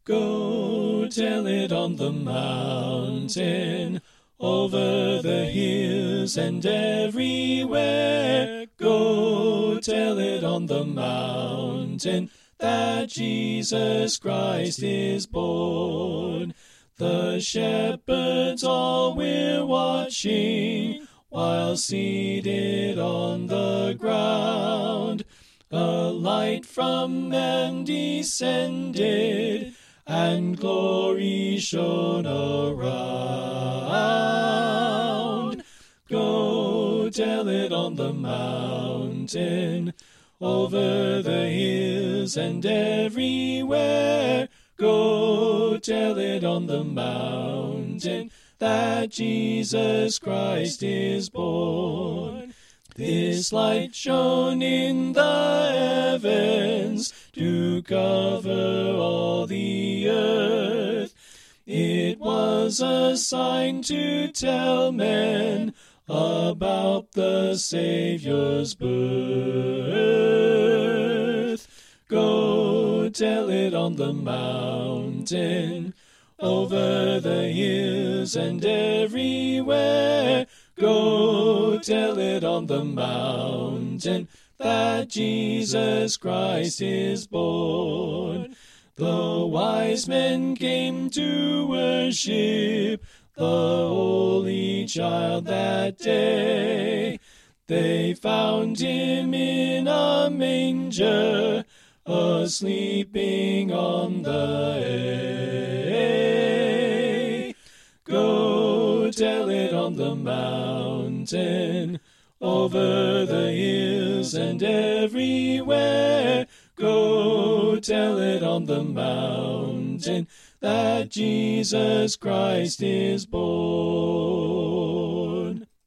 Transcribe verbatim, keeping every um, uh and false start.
Go tell it on the mountain, over the hills and everywhere. Go tell it on the mountain, that Jesus Christ is born. The shepherds all were watching, while seated on the ground, a light from man descended, and glory shone around. Go tell it on the mountain, over the hills and everywhere. Go tell it on the mountain, that Jesus Christ is born. This light shone in the heavens to cover all the earth. It was a sign to tell men about the Saviour's birth. Go tell it on the mountain, over the hills and everywhere. Go tell it on the mountain, that Jesus Christ is born. The wise men came to worship the holy child that day. They found him in a manger, a-sleeping on the hay. Go tell it on the mountain, over the hills and everywhere. Go tell it on the mountain, that Jesus Christ is born.